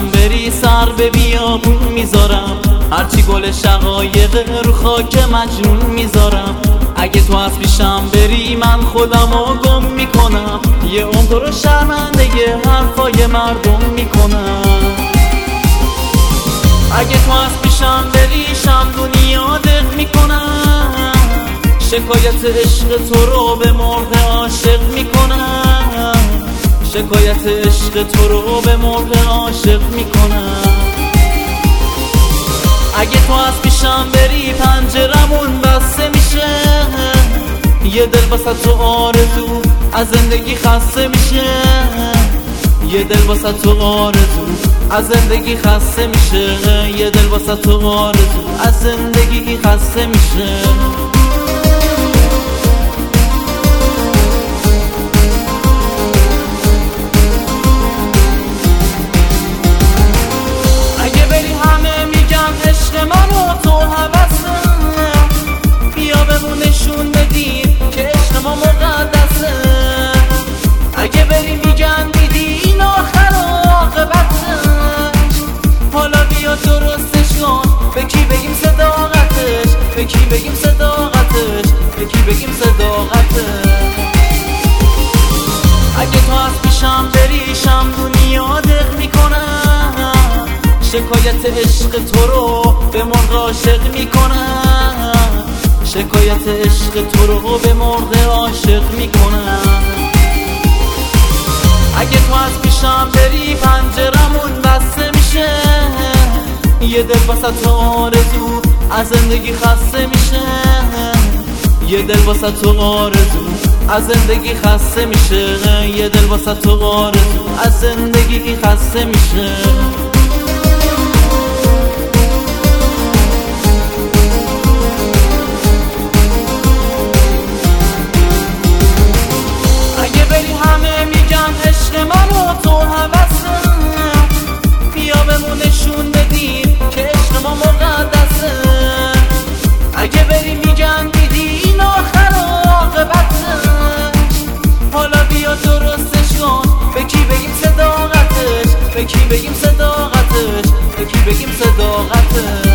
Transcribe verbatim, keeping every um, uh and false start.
پیشم بری سر به بیابون میذارم، هرچی گل شقایق رو خاک مجنون میذارم. اگه تو از پیشم بری من خودمو گم میکنم، یه عمر تو رو شرمنده یه حرفای مردم میکنم. اگه تو از پیشم بری شم دنیا دق میکنم، شکایت عشق تو رو به مرغ عاشق میکنم، شکایت عشق تو رو به مرغ عاشق میکنم. اگه تو از پیشم بری پنجرمون بسته میشه، یه دل واسه تو آرزو از زندگی خسته میشه، یه دل واسه تو آرزو از زندگی خسته میشه، یه دل واسه تو آرزو از زندگی خسته میشه. اگه بری همه میگن عشق منو تو هوسه، بیا بمون نشون بدی که عشق ما مقدسه. اگه بری میگن دیدی این آخر عاقبته، حالا بیا درستش کن، به کی بگیم صداقتش، به کی بگیم صداقتش، به کی بگیم صداقتش. اگه تو از پیشم بری شم دنیا دق میکنم، شکایت عشق تو رو به مرغ عاشق میکنم، شکایت عشق تو رو به مرغ عاشق میکنم. اگه تو از پیشم بری پنجرمون بسته میشه، یه دل واسه تو آرزو از زندگی خسته میشه، یه دل واسه تو آرزو از زندگی خسته میشه، یه دل واسه تو آرزو از زندگی خسته میشه. اگه بری همه میگن عشق منو تو هوسه، بیا بمون نشون بدی که عشق ما مقدسه. اگه بری میگن دیدی این آخر عاقبته، حالا بیا درستش کن، به کی بگیم صداقتش، به کی بگیم صداقتش، به کی بگیم صداقتش.